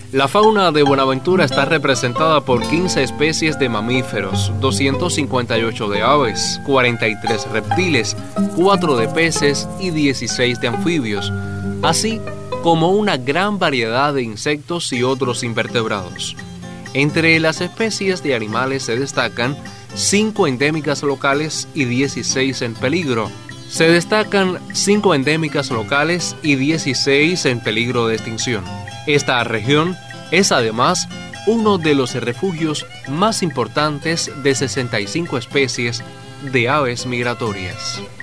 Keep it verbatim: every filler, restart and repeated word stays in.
La fauna de Buenaventura está representada por quince especies de mamíferos, doscientos cincuenta y ocho de aves, cuarenta y tres reptiles, cuatro de peces y dieciséis de anfibios, así como una gran variedad de insectos y otros invertebrados. Entre las especies de animales se destacan cinco endémicas locales y dieciséis en peligro. Se destacan cinco endémicas locales y dieciséis en peligro de extinción. Esta región es además uno de los refugios más importantes de sesenta y cinco especies de aves migratorias.